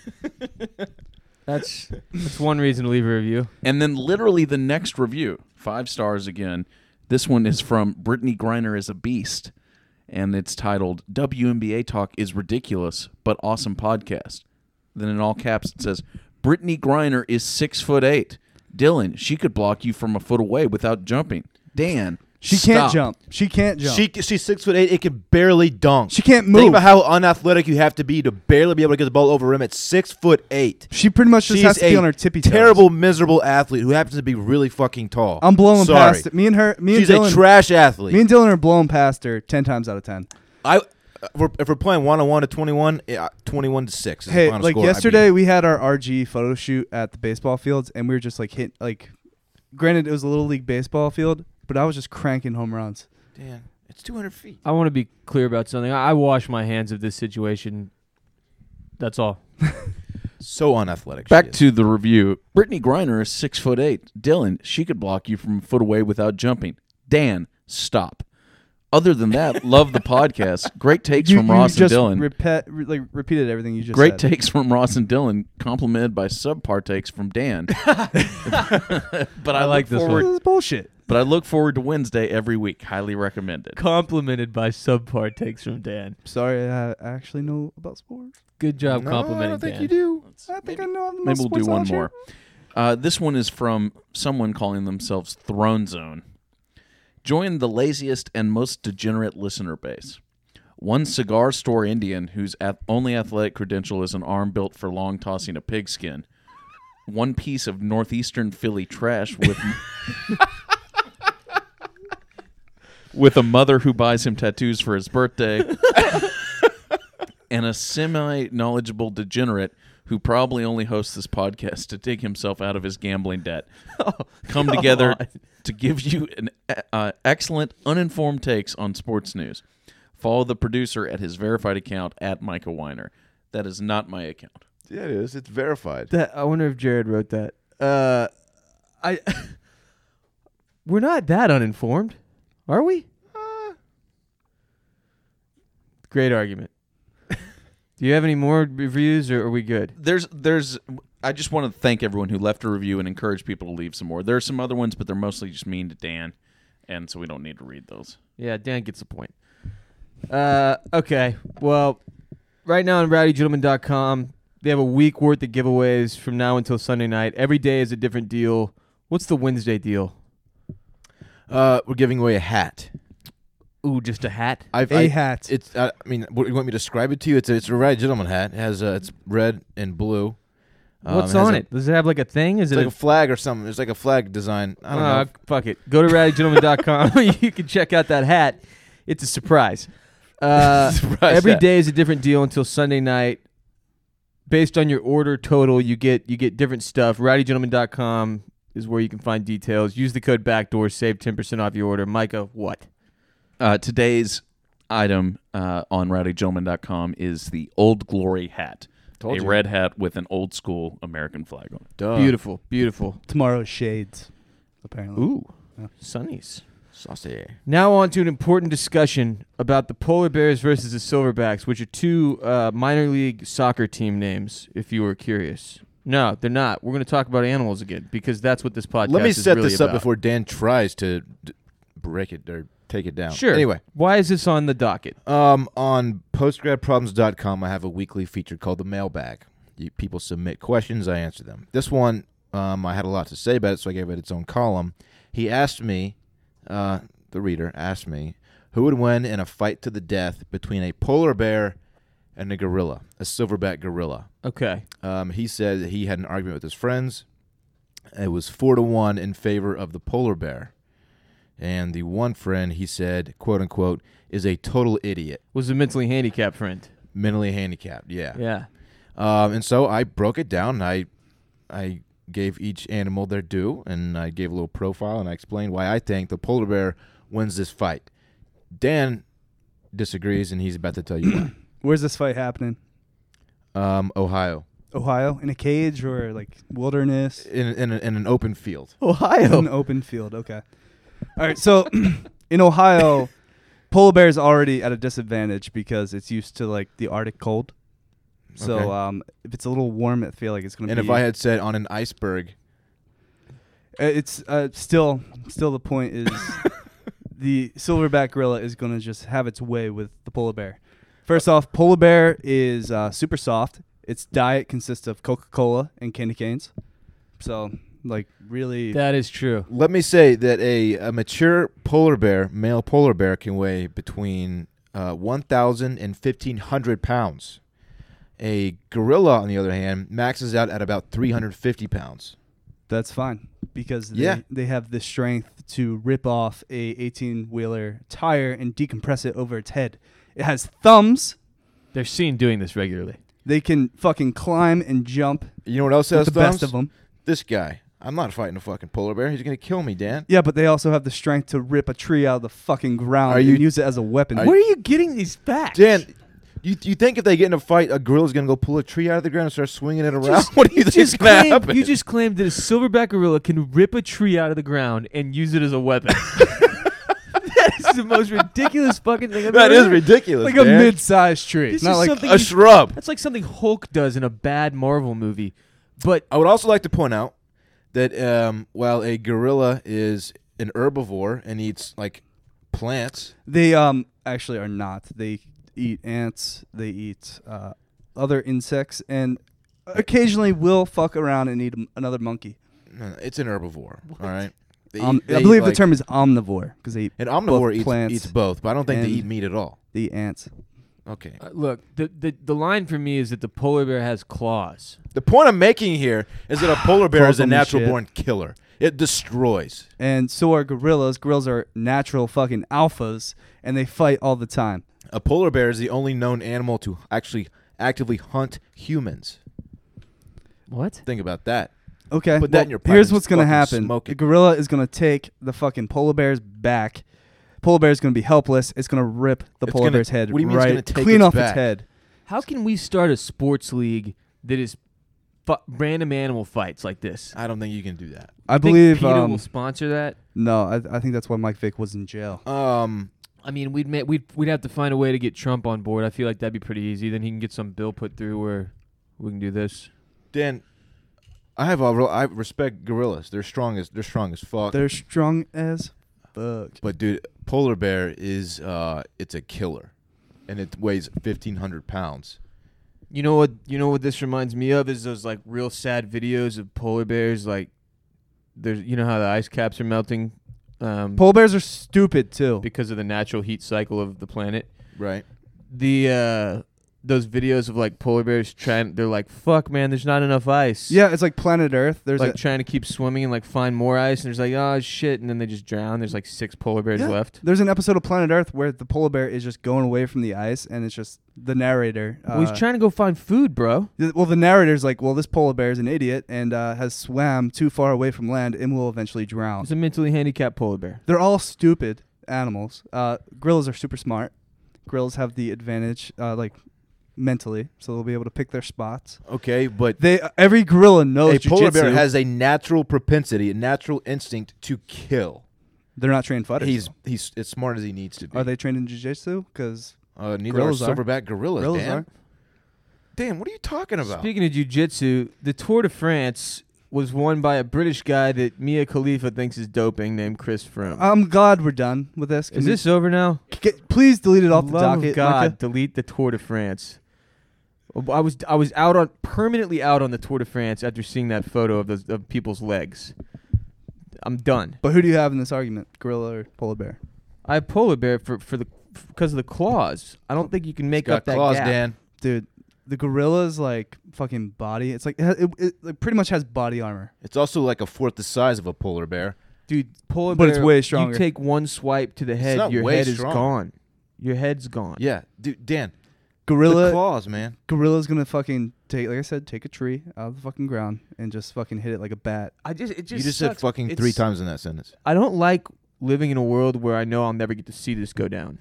That's one reason to leave a review. And then literally the next review, 5 stars again. This one is from Brittany Griner is a Beast, and it's titled "WNBA Talk is Ridiculous, but Awesome Podcast." Then in all caps it says, "Brittany Griner is 6'8". Dylan, she could block you from a foot away without jumping. Dan, She can't stop. jump. She can't jump. She's 6'8". It can barely dunk. She can't Think move. about how unathletic you have to be to barely be able to get the ball over rim at 6'8". She pretty much just She's has to be a on her tippy toes. terrible, miserable athlete who happens to be really fucking tall. I'm blowing Sorry. past it. Me and She's Dylan, a trash athlete. Me and Dylan are blowing past her 10 times out of 10. If we're playing 1-on-1 to 21, 21-6. Is the Hey, final like score. yesterday, we had our RG photo shoot at the baseball fields, and we were just granted, it was a little league baseball field, but I was just cranking home runs. Dan, it's 200 feet. I want to be clear about something. I wash my hands of this situation. That's all. So unathletic. Back to the review. Brittany Griner is 6'8". Dylan, she could block you from a foot away without jumping. Dan, stop. Other than that, love the podcast. Great takes from Ross and Dylan. Repeated everything you just Great said. takes from Ross and Dylan, complimented by subpar takes from Dan. But I like this This one. is bullshit. But I look forward to Wednesday every week. Highly recommended. Complimented by subpar takes from Dan. Sorry, I actually know about sports. Good job complimenting I don't think Dan. you do. I think I know. Maybe we'll do one more. This one is from someone calling themselves Throne Zone. Join the laziest and most degenerate listener base. One cigar store Indian whose only athletic credential is an arm built for long tossing a pigskin. One piece of northeastern Philly trash with a mother who buys him tattoos for his birthday. And a semi-knowledgeable degenerate who probably only hosts this podcast to dig himself out of his gambling debt. Come together to give you an excellent, uninformed takes on sports news. Follow the producer at his verified account at Micah Weiner. That is not my account. Yeah, it is. It's verified. I wonder if Jared wrote that. We're not that uninformed, are we? Great argument. Do you have any more reviews, or are we good? I just want to thank everyone who left a review and encourage people to leave some more. There are some other ones, but they're mostly just mean to Dan, and so we don't need to read those. Yeah, Dan gets the point. Okay. Well, right now on rowdygentleman.com, they have a week worth of giveaways from now until Sunday night. Every day is a different deal. What's the Wednesday deal? We're giving away a hat. Ooh, just a hat? A hat. It's. I mean, what, you want me to describe it to you? It's a Rowdy Gentleman hat. It has. It's red and blue. What's has on a- it? Does it have like a thing? Is It's it like a flag or something. It's like a flag design. I don't know. Fuck it. Go to rowdygentleman.com. You can check out that hat. It's a surprise. Surprise Every hat. day is a different deal until Sunday night. Based on your order total, you get different stuff. Rowdygentleman.com is where you can find details. Use the code BACKDOOR, save 10% off your order. Micah, what? Today's item on rowdygentleman.com is the Old Glory hat. Told a you. red hat with an old school American flag on it. Duh. Beautiful, beautiful. Tomorrow's shades, apparently. Ooh, Yeah. sunnies. Saucy. Now on to an important discussion about the Polar Bears versus the Silverbacks, which are two minor league soccer team names, if you were curious. No, they're not. We're going to talk about animals again because that's what this podcast Let me is set really this up about. before Dan tries to break it or take it down. Sure. Anyway, Why is this on the docket? on postgradproblems.com, I have a weekly feature called the Mailbag. People submit questions, I answer them. This one, I had a lot to say about it, so I gave it its own column. He asked me, the reader asked me, who would win in a fight to the death between a polar bear and a gorilla, a silverback gorilla. Okay. He said that he had an argument with his friends. It was 4-1 in favor of the polar bear. And the one friend, he said, quote unquote, is a total idiot. Was a mentally handicapped friend. Mentally handicapped, yeah. Yeah. And so I broke it down. And I gave each animal their due, and I gave a little profile, and I explained why I think the polar bear wins this fight. Dan disagrees, and he's about to tell you why. Where's this fight happening? Ohio, Ohio? In a cage or like wilderness? in an open field. Ohio. An open field. Okay. All right. So in Ohio, polar bear is already at a disadvantage because it's used to like the Arctic cold. So Okay. if it's a little warm, I feel like it's going to And be. if I had said on an iceberg, It's still the point is the silverback gorilla is going to just have its way with the polar bear. First off, polar bear is super soft. Its diet consists of Coca-Cola and candy canes. So, like, really... That is true. let me say that a mature polar bear, male polar bear, can weigh between 1,000 and 1,500 pounds. A gorilla, on the other hand, maxes out at about 350 pounds. That's fine because Yeah. they have the strength to rip off a 18-wheeler tire and decompress it over its head. It has thumbs. They're seen doing this regularly. They can fucking climb and jump You know what else with has the thumbs? best of them. This guy. I'm not fighting a fucking polar bear. He's going to kill me, Dan. Yeah, but they also have the strength to rip a tree out of the fucking ground Are and you- use it as a weapon. are Where are you getting these facts? Dan, you think if they get in a fight, a gorilla's going to go pull a tree out of the ground and start swinging it around? What do you think is going to happen? You just claimed that a silverback gorilla can rip a tree out of the ground and use it as a weapon. That is the most ridiculous fucking thing I've That ever is heard. ridiculous, like a Dan. mid-sized tree. This Not is like something A shrub. That's like something Hulk does in a bad Marvel movie. But I would also like to point out that while a gorilla is an herbivore and eats like plants, they actually are not. They eat ants. They eat other insects, and occasionally will fuck around and eat another monkey. it's an herbivore. All right. They I eat- they believe eat, the like- term is omnivore because they eat an omnivore both eats, plants eats both, but I don't think they and- eat meat at all. they eat ants. Okay. look, the line for me is that the polar bear has claws. The point I'm making here is that a polar bear Calls is a them the natural shit. born killer. It destroys. And so are gorillas. Gorillas are natural fucking alphas, and they fight all the time. A polar bear is the only known animal to actually actively hunt humans. What? Think about that. Okay. Put that in your pipe Here's and what's gonna fucking happen. smoke The it. gorilla is gonna take the fucking polar bear's back. Polar bear's gonna be helpless. It's gonna rip the It's polar gonna- bear's head what do you mean it's gonna right take clean its off back? its head. How can we start a sports league that is random animal fights like this? I don't think you can do that. I Think believe. PETA will sponsor that. No, I think that's why Mike Vick was in jail. I mean, we'd have to find a way to get Trump on board. I feel like that'd be pretty easy. Then he can get some bill put through where we can do this. Dan, I respect gorillas. They're strong as fuck. They're strong as fuck. But dude, polar bear is it's a killer. and it weighs 1,500 pounds. You know what this reminds me of is those like real sad videos of polar bears. Like, there's how the ice caps are melting, Polar bears are stupid too. because of the natural heat cycle of the planet. Right. Those videos of like polar bears they're like, fuck man, there's not enough ice. Yeah, it's like Planet Earth. There's like trying to keep swimming and like find more ice, and there's like, oh shit, and then they just drown. There's like 6 polar bears left. There's an episode of Planet Earth where the polar bear is just going away from the ice, and it's just the narrator. Well, he's trying to go find food, bro. Well, the narrator's like, well, this polar bear is an idiot and has swam too far away from land and will eventually drown. It's a mentally handicapped polar bear. They're all stupid animals. Gorillas are super smart. Gorillas have the advantage, mentally, so they'll be able to pick their spots. Okay, but Every gorilla knows a polar bear jujitsu. has a natural propensity, a natural instinct to kill. They're not trained fighters. He's as smart as he needs to be. Are they trained in jiu-jitsu? Because Neither gorillas are are. silverback gorillas, gorillas Dan. are. Dan, what are you talking about? Speaking of jiu-jitsu, the Tour de France was won by a British guy that Mia Khalifa thinks is doping, named Chris Froome. I'm glad we're done with this. Is this over now? Please delete it off the Love of docket. God, Micah. delete the Tour de France. I was permanently out on the Tour de France after seeing that photo of people's legs. I'm done. But who do you have in this argument, gorilla or polar bear? I have polar bear because of the claws. I don't think you can make Got up that claws, gap. Dan. Dude, the gorilla's like fucking body. It's like it like pretty much has body armor. It's also like a fourth the size of a polar bear. Dude, polar But bear. it's way stronger. You take one swipe to the head, not your way head strong. is gone. Your head's gone. Yeah, dude, Dan. The Gorilla, claws, man. gorilla's gonna fucking take, like I said, take a tree out of the fucking ground and just fucking hit it like a bat. It just You just said sucks. fucking It's- 3 times in that sentence. I don't like living in a world where I know I'll never get to see this go down.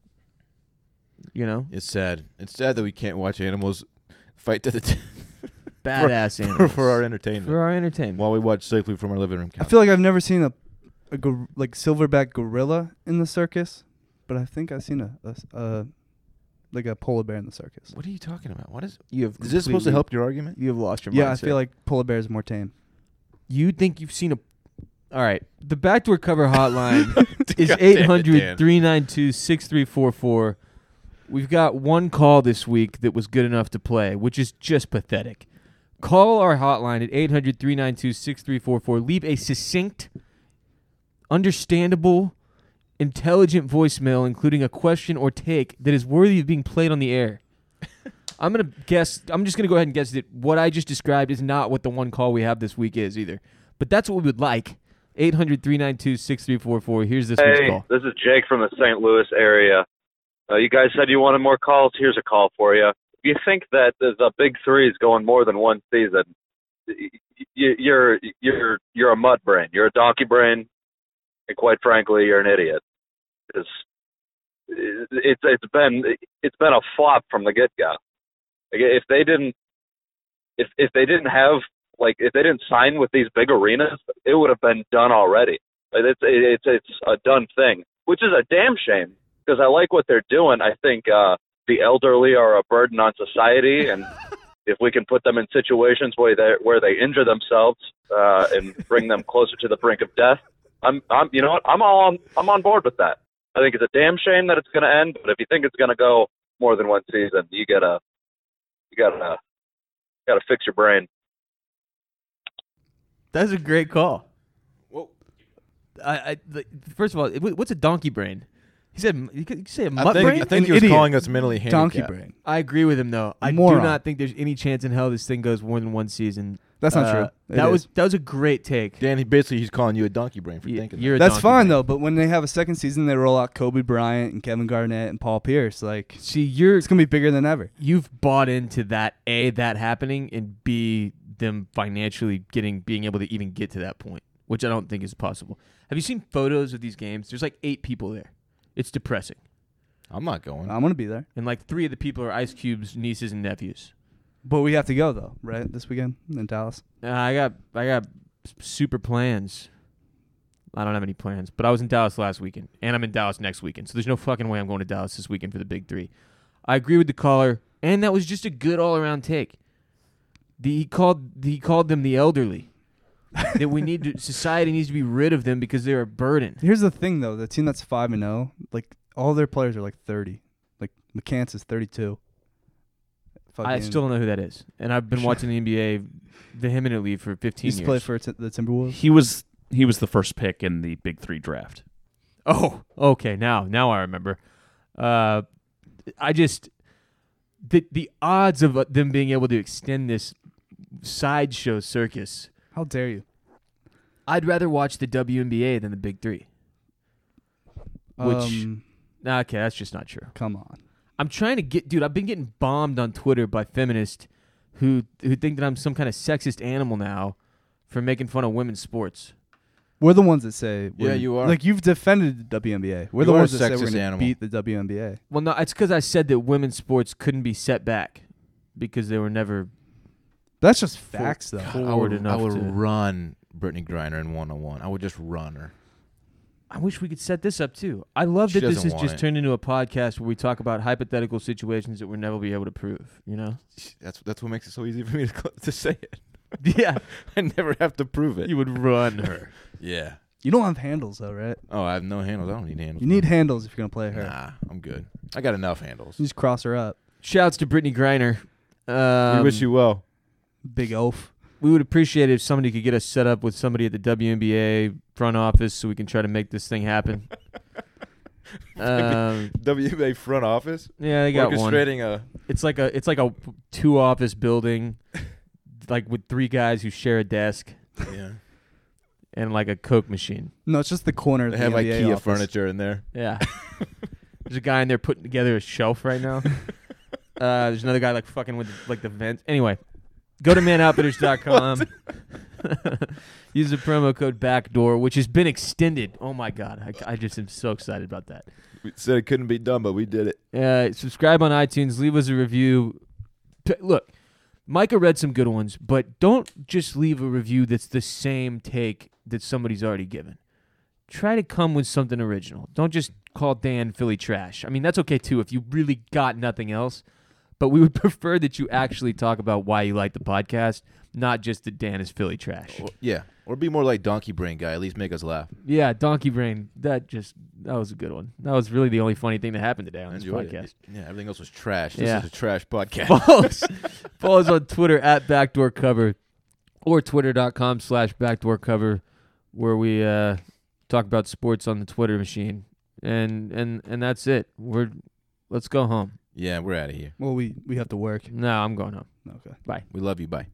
You know, It's sad. It's sad that we can't watch animals fight to the badass animals for our entertainment For our entertainment. while we watch safely from our living room I couch. feel like I've never seen a like silverback gorilla in the circus, but I think I've seen a like a polar bear in the circus. What are you talking about? What is? You have Is this supposed to completely- help your argument? You have lost your Yeah, I mindset. feel like polar bear is more tame. You think you've seen a. All right. The Backdoor Cover hotline is God damn it, 800-392-6344. We've got one call this week that was good enough to play, which is just pathetic. Call our hotline at 800-392-6344. Leave a succinct, understandable, intelligent voicemail, including a question or take that is worthy of being played on the air. I'm just gonna go ahead and guess that what I just described is not what the one call we have this week is either. But that's what we would like. 800-392-6344. Here's this week's Hey, call. this is Jake from the St. Louis area. You guys said you wanted more calls. Here's a call for you. If you think that the Big Three is going more than one season, you're a mud brain. You're a donkey brain, and quite frankly, you're an idiot. Because it's been a flop from the get go. If they didn't sign with these big arenas, it would have been done already. It's a done thing, which is a damn shame because I like what they're doing. I think the elderly are a burden on society, and if we can put them in situations where they injure themselves and bring them closer to the brink of death, I'm on board with that. I think it's a damn shame that it's going to end, but if you think it's going to go more than one season, you gotta fix your brain. That's a great call. First of all, what's a donkey brain? He said, you could say a mutt brain? I think he An was idiot. calling us mentally Donkey handicapped. brain. I agree with him though. I Moron. do not think there's any chance in hell this thing goes more than one season. That's not true. That was a great take. Dan, he's calling you a donkey brain for thinking You're a That's donkey fine brain. though. But when they have a second season, they roll out Kobe Bryant and Kevin Garnett and Paul Pierce. Like See, it's gonna be bigger than ever. you've bought into that that happening, and B, them financially being able to even get to that point, which I don't think is possible. Have you seen photos of these games? There's like 8 people there. It's depressing. I'm not going. I'm gonna be there. And like 3 of the people are Ice Cube's nieces and nephews. But we have to go though, right? This weekend in Dallas. I got super plans. I don't have any plans, but I was in Dallas last weekend, and I'm in Dallas next weekend. So there's no fucking way I'm going to Dallas this weekend for the Big Three. I agree with the caller, and that was just a good all-around take. He called them the elderly. That society needs to be rid of them because they're a burden. Here's the thing though: the team that's 5-0, like all their players are like 30. Like McCants is 32. I Fucking- still don't know who that is, and I've been watching the NBA vehemently for 15 used to years. play for the Timberwolves. He was the first pick in the Big 3 draft. Oh, okay. Now I remember. I just the odds of them being able to extend this sideshow circus. How dare you? I'd rather watch the WNBA than the Big 3. Which, okay, that's just not true. Come on. I'm trying to dude. I've been getting bombed on Twitter by feminists who think that I'm some kind of sexist animal now for making fun of women's sports. We're the ones that say. Yeah, you are. Like, you've defended the WNBA. We're You the are a ones that say we're sexist going to animal. beat the WNBA. Well, no, it's because I said that women's sports couldn't be set back because they were never That's just facts, though. forward I enough would to. run Brittany Griner in 1-on-1. I would just run her. I wish we could set this up too. I love She that this doesn't has want just it. turned into a podcast where we talk about hypothetical situations that we'll never be able to prove. You know? That's what makes it so easy for me to say it. Yeah. I never have to prove it. You would run her. Yeah. You don't have handles, though, right? Oh, I have no handles. I don't need handles. You need handles if you're going to play her. Nah, I'm good. I got enough handles. You just cross her up. Shouts to Brittany Griner. We wish you well. Big oaf. We would appreciate it if somebody could get us set up with somebody at the WNBA front office so we can try to make this thing happen. WNBA front office Yeah, they got one. orchestrating a. It's like a 2-office building, like with 3 guys who share a desk Yeah. and like a Coke machine. No, it's just the corner of They the have NBA IKEA office. furniture in there. Yeah. There's a guy in there putting together a shelf right now. There's another guy like fucking with like the vents. Anyway, go to manoutfitters.com. Use the promo code BACKDOOR, which has been extended. Oh my God. I just am so excited about that. We said it couldn't be done, but we did it. Subscribe on iTunes. Leave us a review. Look, Micah read some good ones, but don't just leave a review that's the same take that somebody's already given. Try to come with something original. Don't just call Dan Philly trash. I mean, that's okay too if you really got nothing else. But we would prefer that you actually talk about why you like the podcast, not just that Dan is Philly trash. Yeah. Or be more like Donkey Brain Guy. At least make us laugh. Yeah, Donkey Brain. That was a good one. That was really the only funny thing that happened today on this Enjoyed podcast. it. Yeah, everything else was trash. This Yeah. is a trash podcast. Follow us on Twitter at Backdoor Cover or twitter.com/backdoorcover, where we talk about sports on the Twitter machine. And that's it. Let's go home. Yeah, we're out of here. Well, we have to work. No, I'm going home. Okay. Bye. We love you. Bye.